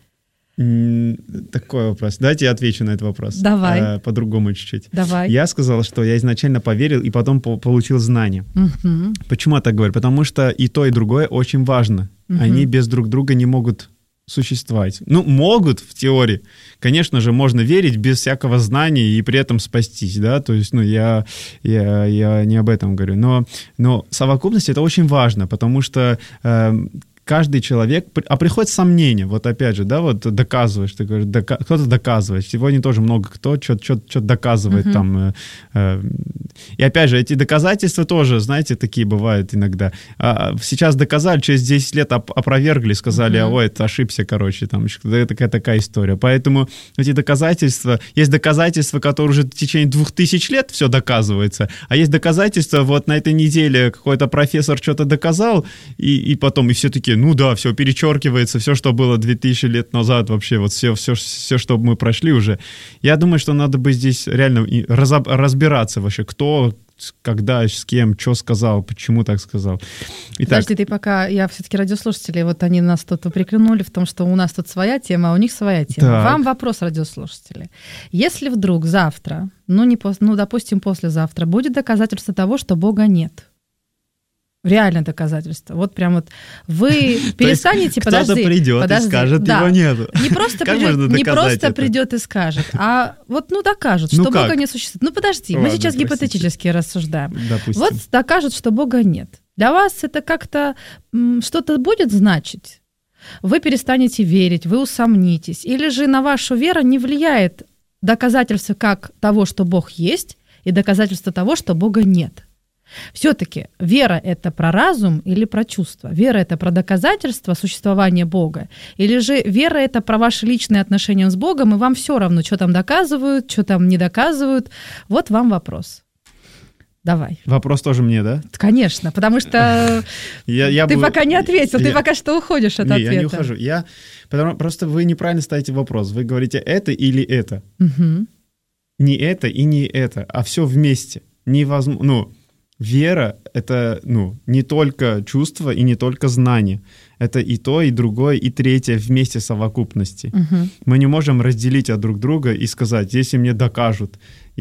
Такой вопрос. Давайте я отвечу на этот вопрос. Давай. По-другому чуть-чуть. Давай. Я сказал, что я изначально поверил и потом получил знания. Почему я так говорю? Потому что и то, и другое очень важно. Они без друг друга не могут существовать. Ну, могут в теории. Конечно же, можно верить без всякого знания и при этом спастись, да, то есть, ну, я не об этом говорю, но совокупность — это очень важно, потому что каждый человек, а приходит сомнение, вот опять же, да, вот доказываешь, ты говоришь, кто-то доказывает, сегодня тоже много кто что-то доказывает там, и опять же, эти доказательства тоже, знаете, такие бывают иногда. Сейчас доказали, через 10 лет опровергли, сказали, ой, это ошибся, короче, там, такая история. Поэтому эти доказательства, есть доказательства, которые уже в течение 2000 лет все доказывается, а есть доказательства, вот на этой неделе какой-то профессор что-то доказал, и потом, и все такие, ну да, все перечеркивается, все, что было 2000 лет назад, вообще, вот все, что мы прошли уже. Я думаю, что надо бы здесь реально разбираться вообще, кто, когда, с кем, что сказал, почему так сказал. Итак. Подожди, ты пока, я все-таки радиослушатели, вот они нас тут упрекнули в том, что у нас тут своя тема, а у них своя тема. Так. Вам вопрос, радиослушатели. Если вдруг завтра, допустим, послезавтра, будет доказательство того, что Бога нет, реальное доказательство. Вот прям вот вы перестанете, кто-то придет и скажет, его нету. Не просто придет и скажет, а вот докажут, что Бога не существует. Ну подожди, мы сейчас гипотетически рассуждаем. Допустим. Вот докажут, что Бога нет. Для вас это как-то что-то будет значить? Вы перестанете верить, вы усомнитесь. Или же на вашу веру не влияет доказательство как того, что Бог есть, и доказательство того, что Бога нет? Все-таки вера — это про разум или про чувство? Вера — это про доказательство существования Бога? Или же вера — это про ваши личные отношения с Богом, и вам все равно, что там доказывают, что там не доказывают? Вот вам вопрос. Давай. Вопрос тоже мне, да? Конечно, потому что ты пока не ответил, ты пока что уходишь от ответа. Я не ухожу. Просто вы неправильно ставите вопрос. Вы говорите это или это. Угу. Не это и не это, а все вместе. Невозможно. Вера — это, не только чувство и не только знание. Это и то, и другое, и третье вместе совокупности. Угу. Мы не можем разделить от друг друга и сказать, если мне докажут,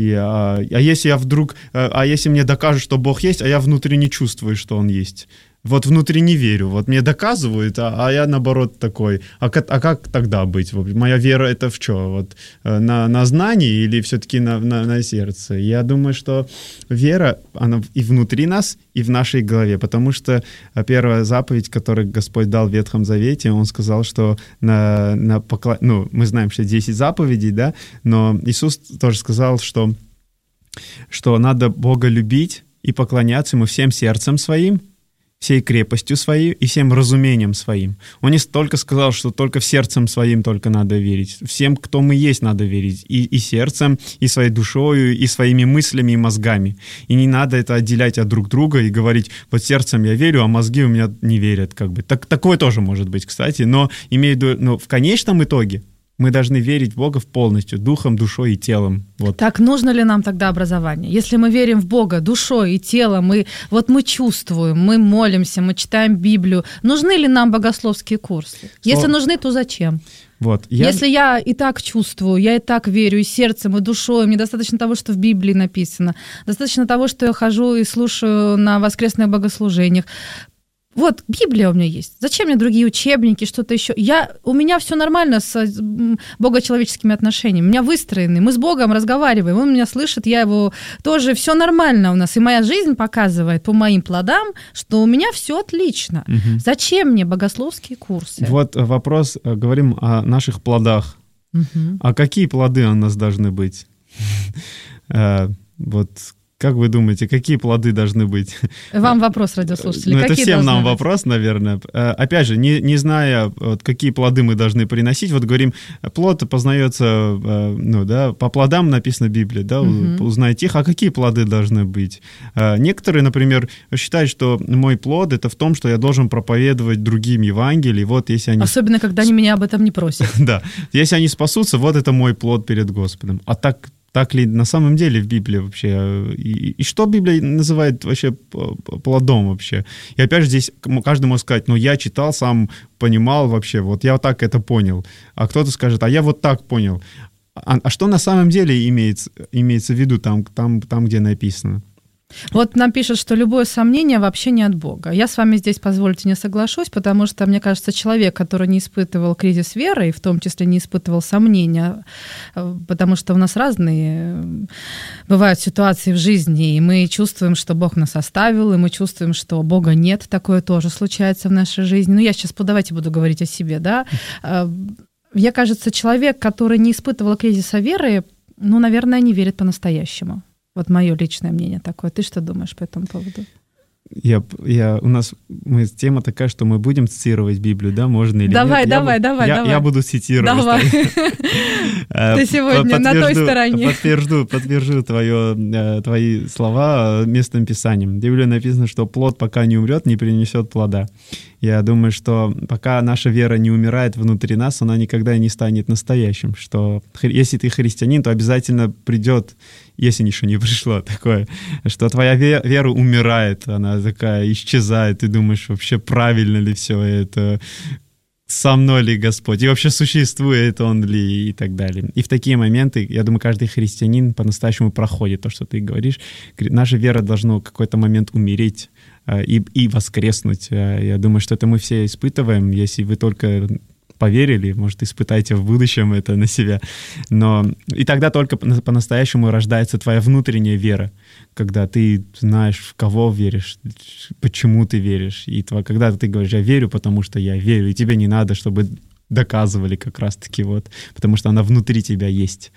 если мне докажут, что Бог есть, а я внутри не чувствую, что Он есть. Вот внутри не верю. Вот мне доказывают, а я наоборот такой. А как тогда быть? Моя вера — это в что? Вот на знании или все-таки на сердце? Я думаю, что вера, она и внутри нас, и в нашей голове. Потому что первая заповедь, которую Господь дал в Ветхом Завете, Он сказал, что мы знаем, что 10 заповедей, да, но Иисус тоже сказал, что надо Бога любить и поклоняться Ему всем сердцем своим, всей крепостью своей и всем разумением своим. Он не только сказал, что только в сердцем своим только надо верить. Всем, кто мы есть, надо верить. И сердцем, и своей душою, и своими мыслями, и мозгами. И не надо это отделять от друг друга и говорить, вот сердцем я верю, а мозги у меня не верят. Такое тоже может быть, кстати. Но в конечном итоге мы должны верить в Бога полностью, духом, душой и телом. Вот. Так нужно ли нам тогда образование? Если мы верим в Бога душой и телом, мы чувствуем, мы молимся, мы читаем Библию, нужны ли нам богословские курсы? Если нужны, то зачем? Если я и так чувствую, я и так верю и сердцем, и душой, мне достаточно того, что в Библии написано, достаточно того, что я хожу и слушаю на воскресных богослужениях. Вот, Библия у меня есть. Зачем мне другие учебники, что-то еще? У меня все нормально с богочеловеческими отношениями. У меня выстроены. Мы с Богом разговариваем. Он меня слышит, я его тоже. Все нормально у нас. И моя жизнь показывает по моим плодам, что у меня все отлично. Угу. Зачем мне богословские курсы? Вот вопрос. Говорим о наших плодах. Угу. А какие плоды у нас должны быть? Как вы думаете, какие плоды должны быть? Вам вопрос, радиослушатели. Это всем нам вопрос, наверное. Опять же, не зная, какие плоды мы должны приносить, говорим, плод познается, по плодам написано в Библии, да, узнайте их, а какие плоды должны быть? Некоторые, например, считают, что мой плод — это в том, что я должен проповедовать другим Евангелие, если они... Особенно, когда они меня об этом не просят. Да, если они спасутся, это мой плод перед Господом. А так ли на самом деле в Библии вообще? И что Библия называет вообще плодом вообще? И опять же здесь каждый может сказать, я читал, сам понимал вообще, я так это понял. А кто-то скажет, а я так понял. А что на самом деле имеется в виду там, где написано? Вот нам пишут, что любое сомнение вообще не от Бога. Я с вами здесь, позвольте, не соглашусь, потому что, мне кажется, человек, который не испытывал кризис веры, и в том числе не испытывал сомнения, потому что у нас разные бывают ситуации в жизни, и мы чувствуем, что Бог нас оставил, и мы чувствуем, что Бога нет, такое тоже случается в нашей жизни. Ну, я сейчас, давайте буду говорить о себе, да. Мне кажется, человек, который не испытывал кризиса веры, ну, наверное, не верит по-настоящему. Вот мое личное мнение такое. Ты что думаешь по этому поводу? У нас тема такая, что мы будем цитировать Библию, да, можно или давай, нет? Давай. Я буду цитировать. Давай. Ты сегодня на той стороне. Подтвержу твои слова местным писанием. В Библии написано, что плод, пока не умрет, не принесет плода. Я думаю, что пока наша вера не умирает внутри нас, она никогда не станет настоящим. Что если ты христианин, то обязательно придет, если еще не пришло такое, что твоя вера умирает, она такая исчезает, ты думаешь, вообще правильно ли все это, со мной ли Господь, и вообще существует Он ли, и так далее. И в такие моменты, я думаю, каждый христианин по-настоящему проходит то, что ты говоришь. Наша вера должна в какой-то момент умереть и воскреснуть. Я думаю, что это мы все испытываем, если вы только поверили, может, испытайте в будущем это на себя. Но и тогда только по-настоящему рождается твоя внутренняя вера, когда ты знаешь, в кого веришь, почему ты веришь. И когда ты говоришь, я верю, потому что я верю, и тебе не надо, чтобы доказывали как раз-таки, вот, потому что она внутри тебя есть.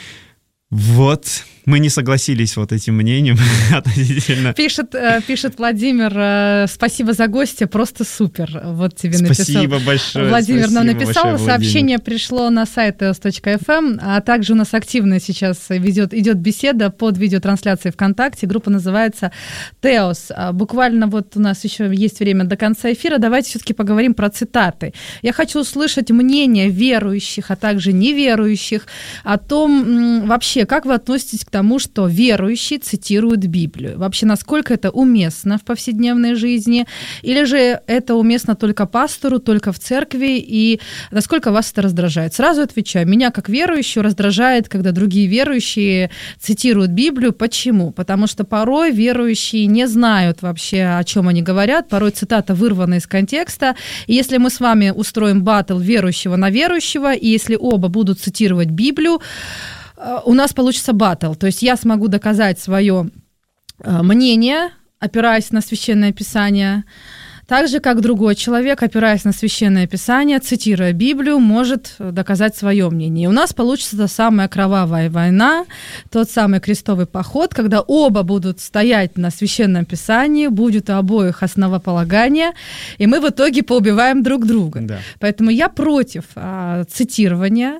Вот, мы не согласились вот этим мнением относительно. Пишет Владимир, спасибо за гостя, просто супер. Вот тебе написал. Спасибо большое. Владимир нам написал, большое, сообщение пришло на сайт eos.fm, а также у нас активно сейчас идет беседа под видеотрансляцией ВКонтакте. Группа называется Теос. Буквально вот у нас еще есть время до конца эфира. Давайте все-таки поговорим про цитаты. Я хочу услышать мнение верующих, а также неверующих о том, вообще, как вы относитесь к тому, что верующие цитируют Библию? Вообще, насколько это уместно в повседневной жизни? Или же это уместно только пастору, только в церкви? И насколько вас это раздражает? Сразу отвечаю. Меня, как верующую, раздражает, когда другие верующие цитируют Библию. Почему? Потому что порой верующие не знают вообще, о чем они говорят. Порой цитата вырвана из контекста. И если мы с вами устроим баттл верующего на верующего, и если оба будут цитировать Библию, у нас получится баттл. То есть я смогу доказать свое мнение, опираясь на Священное Писание, так же, как другой человек, опираясь на Священное Писание, цитируя Библию, может доказать свое мнение. И у нас получится та самая кровавая война, тот самый крестовый поход, когда оба будут стоять на Священном Писании, будет у обоих основополагание, и мы в итоге поубиваем друг друга. Да. Поэтому я против цитирования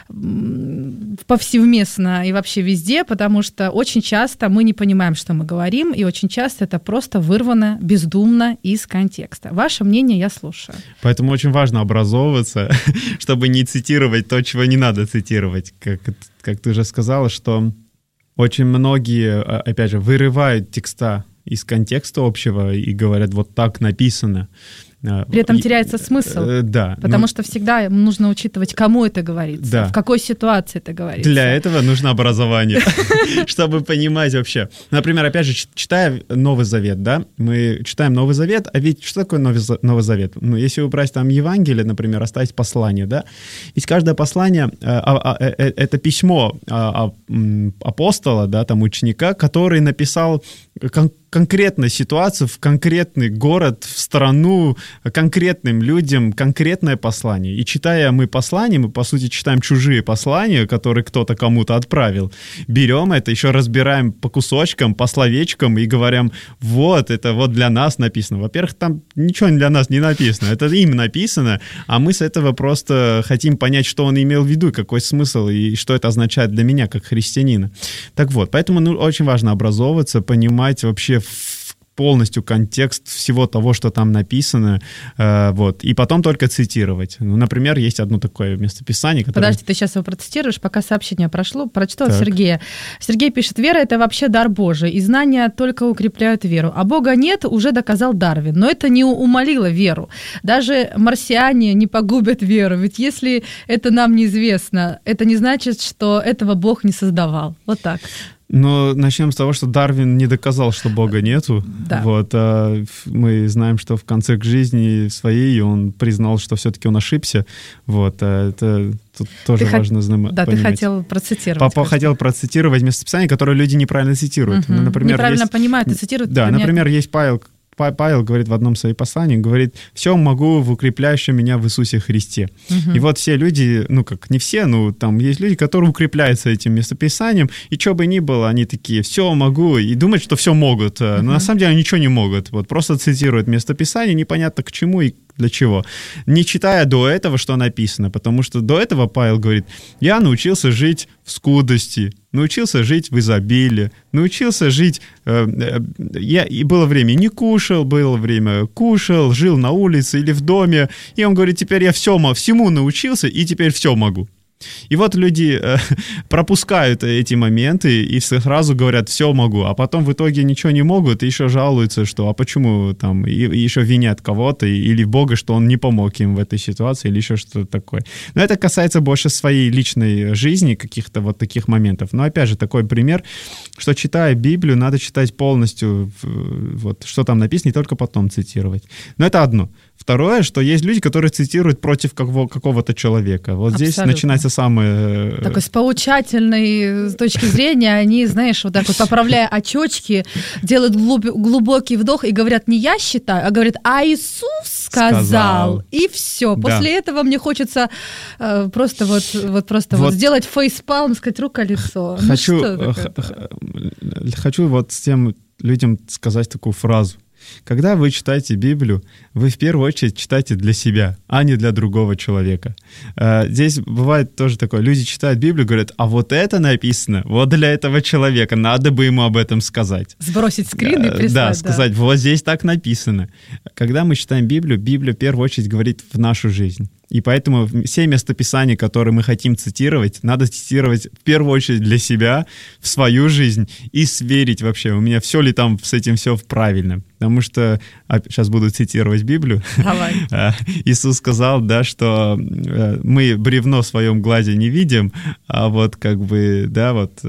повсеместно и вообще везде, потому что очень часто мы не понимаем, что мы говорим, и очень часто это просто вырвано бездумно из контекста. Ваше мнение я слушаю. Поэтому очень важно образовываться, чтобы не цитировать то, чего не надо цитировать. Как ты уже сказала, что очень многие, опять же, вырывают текста из контекста общего и говорят, вот так написано. При этом теряется смысл, да, потому что всегда нужно учитывать, кому это говорится, да. В какой ситуации это говорится. Для этого нужно образование, чтобы понимать вообще. Например, опять же, читая Новый Завет, да, мы читаем Новый Завет, а ведь что такое Новый Завет? Ну, если убрать там Евангелие, например, оставить послание, да, ведь каждое послание это письмо апостола, да, там ученика, который написал конкретную ситуацию в конкретный город, в страну, конкретным людям, конкретное послание. И читая мы послания, мы, по сути, читаем чужие послания, которые кто-то кому-то отправил. Берем это, еще разбираем по кусочкам, по словечкам и говорим, вот, это вот для нас написано. Во-первых, там ничего для нас не написано, это им написано, а мы с этого просто хотим понять, что он имел в виду, какой смысл и что это означает для меня, как христианина. Так вот, поэтому очень важно образовываться, понимать вообще полностью контекст всего того, что там написано, вот, и потом только цитировать. Ну, например, есть одно такое местописание, которое... Подожди, ты сейчас его процитируешь, пока сообщение прошло. Прочитала Сергея. Сергей пишет, вера — это вообще дар Божий, и знания только укрепляют веру. А Бога нет, уже доказал Дарвин. Но это не умалило веру. Даже марсиане не погубят веру, ведь если это нам неизвестно, это не значит, что этого Бог не создавал. Вот так. Но начнем с того, что Дарвин не доказал, что Бога нету. Да. Вот, мы знаем, что в конце к жизни своей он признал, что все-таки он ошибся. Вот, это тут тоже важно понимать. Да, ты хотел процитировать. Папа хотел процитировать местописание, которое люди неправильно цитируют. Угу. Ну, например, неправильно понимают и цитируют. Да, например, есть Павел говорит в одном своем послании, говорит, «Все могу в укрепляющем меня в Иисусе Христе». Угу. И вот все люди, ну как, не все, но там есть люди, которые укрепляются этим местописанием, и что бы ни было, они такие, «Все могу», и думают, что все могут. Но на самом деле они ничего не могут. Вот просто цитируют местописание, непонятно к чему и для чего. Не читая до этого, что написано, потому что до этого Павел говорит, «Я научился жить в скудости, научился жить в изобилии, научился жить, и было время не кушал, было время кушал, жил на улице или в доме». И он говорит, теперь я всему научился, и теперь все могу. И вот люди пропускают эти моменты и сразу говорят, все могу, а потом в итоге ничего не могут и еще жалуются, что а почему там, и еще винят кого-то или Бога, что он не помог им в этой ситуации или еще что-то такое. Но это касается больше своей личной жизни, каких-то вот таких моментов. Но опять же, такой пример, что читая Библию, надо читать полностью, вот, что там написано, и только потом цитировать. Но это одно. Второе, что есть люди, которые цитируют против какого-то человека. Вот абсолютно. Здесь начинается самое... Такой с поучательной точки зрения, они, знаешь, вот так вот поправляя очечки, делают глубокий вдох и говорят, не я считаю, а говорят, а Иисус сказал. И все. После этого мне хочется просто сделать фейспалм, сказать рука-лицо. Хочу вот с тем людям сказать такую фразу. Когда вы читаете Библию, вы в первую очередь читаете для себя, а не для другого человека. Здесь бывает тоже такое, люди читают Библию, говорят, а вот это написано, вот для этого человека, надо бы ему об этом сказать. Сбросить скрин и прислать. Да, сказать, вот здесь так написано. Когда мы читаем Библию, Библия в первую очередь говорит в нашу жизнь. И поэтому все местописания, которые мы хотим цитировать, надо цитировать в первую очередь для себя, в свою жизнь и сверить вообще, у меня все ли там с этим все правильно. Потому что, сейчас буду цитировать Библию, давай. Иисус сказал, да, что мы бревно в своем глазе не видим, а вот как бы, да, вот...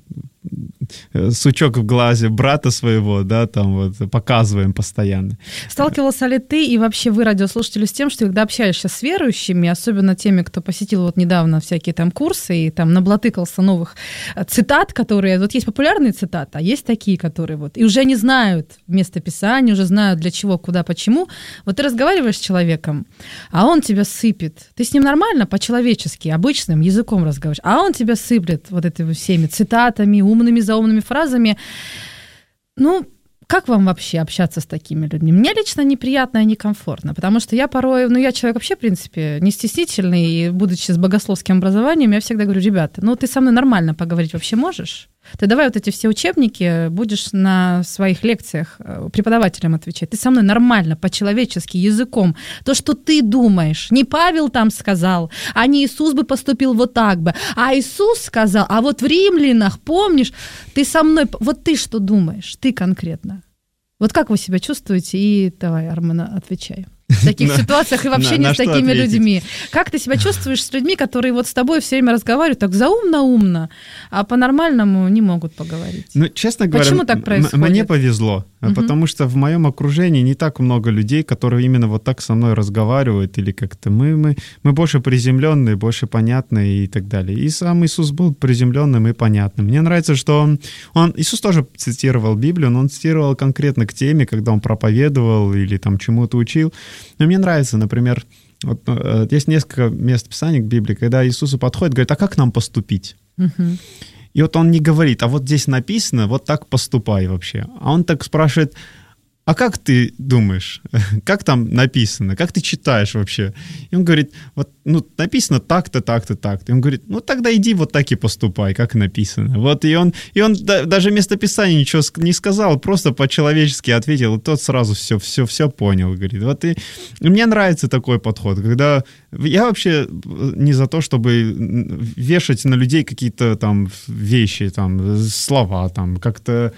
сучок в глазе брата своего, да, там вот показываем постоянно. Сталкивался ли ты и вообще вы, радиослушатели, с тем, что когда общаешься с верующими, особенно теми, кто посетил вот недавно всякие там курсы и там наблатыкался новых цитат, которые... Вот есть популярные цитаты, а есть такие, которые вот... И уже не знают местописания, уже знают для чего, куда, почему. Вот ты разговариваешь с человеком, а он тебя сыпет. Ты с ним нормально, по-человечески, обычным языком разговариваешь, а он тебя сыплет вот этими всеми цитатами, умными, заумными фразами. Ну, как вам вообще общаться с такими людьми? Мне лично неприятно и некомфортно, потому что я порой, я человек вообще, в принципе, не стеснительный, и будучи с богословским образованием, я всегда говорю, ребята, ты со мной нормально поговорить вообще можешь? Ты давай вот эти все учебники будешь на своих лекциях преподавателям отвечать. Ты со мной нормально, по-человечески, языком. То, что ты думаешь. Не Павел там сказал, а не Иисус бы поступил вот так бы. А Иисус сказал, а вот в Римлянах, помнишь, ты со мной... Вот ты что думаешь? Ты конкретно. Вот как вы себя чувствуете? И давай, Армен, отвечай. В таких ситуациях и в общении с такими людьми. Как ты себя чувствуешь с людьми, которые вот с тобой все время разговаривают так заумно-умно, а по-нормальному не могут поговорить? Честно говоря, почему так происходит? Мне повезло, потому что в моем окружении не так много людей, которые именно вот так со мной разговаривают, или как-то мы больше приземленные, больше понятные и так далее. И сам Иисус был приземленным и понятным. Мне нравится, что Иисус тоже цитировал Библию, но он цитировал конкретно к теме, когда он проповедовал или там чему-то учил. Но мне нравится, например, есть несколько мест Писания к Библии, когда Иисусу подходит, говорит, а как нам поступить? Угу. И вот он не говорит, а вот здесь написано, вот так поступай вообще. А он так спрашивает, а как ты думаешь, как там написано, как ты читаешь вообще? И он говорит, вот написано так-то, так-то, так-то. И он говорит, тогда иди вот так и поступай, как написано. Вот и он даже местописания ничего не сказал, просто по-человечески ответил, и тот сразу все понял, говорит. Вот и мне нравится такой подход, когда я вообще не за то, чтобы вешать на людей какие-то там вещи, там слова, там как-то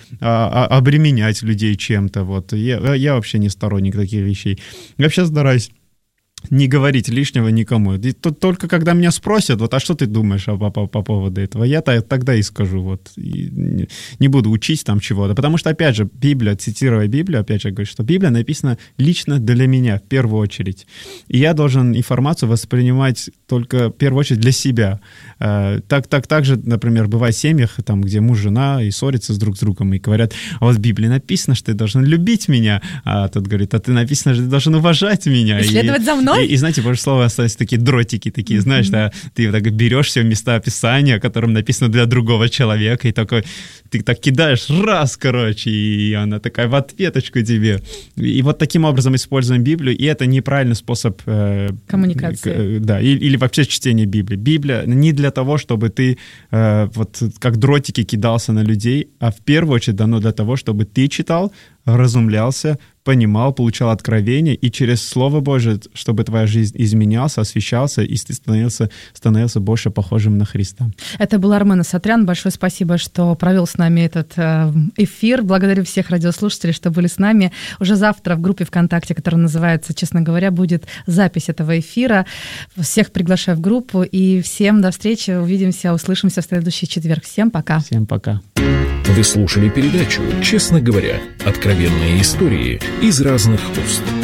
обременять людей чем-то, вот. Я вообще не сторонник таких вещей. Я вообще стараюсь не говорить лишнего никому. И только когда меня спросят, вот, а что ты думаешь по поводу этого, я тогда и скажу, вот, и не буду учить там чего-то, потому что, опять же, Библия, цитируя Библию, опять же, говорю, что Библия написана лично для меня, в первую очередь, и я должен информацию воспринимать только, в первую очередь, для себя. Так же, например, бывает в семьях, там, где муж, жена и ссорятся друг с другом, и говорят, а вот в Библии написано, что ты должен любить меня, а тот говорит, а ты написано, что ты должен уважать меня. И следовать за мной? И знаете, Божье слово остались такие дротики, такие, знаешь, да, ты так берешь все места Писания, которым написано для другого человека, и такой, ты так кидаешь раз, короче, и она такая в ответочку тебе. И вот таким образом используем Библию, и это неправильный способ коммуникации. Да, или вообще чтение Библии. Библия не для того, чтобы ты вот как дротики кидался на людей, а в первую очередь дано для того, чтобы ты читал, разумлялся, понимал, получал откровение, и через Слово Божие, чтобы твоя жизнь изменялась, освещался, и ты становился больше похожим на Христа. Это был Армен Асатрян. Большое спасибо, что провел с нами этот эфир. Благодарю всех радиослушателей, что были с нами. Уже завтра в группе ВКонтакте, которая называется «Честно говоря», будет запись этого эфира. Всех приглашаю в группу, и всем до встречи. Увидимся, услышимся в следующий четверг. Всем пока. Всем пока. Вы слушали передачу «Честно говоря», откровенные истории из разных уст.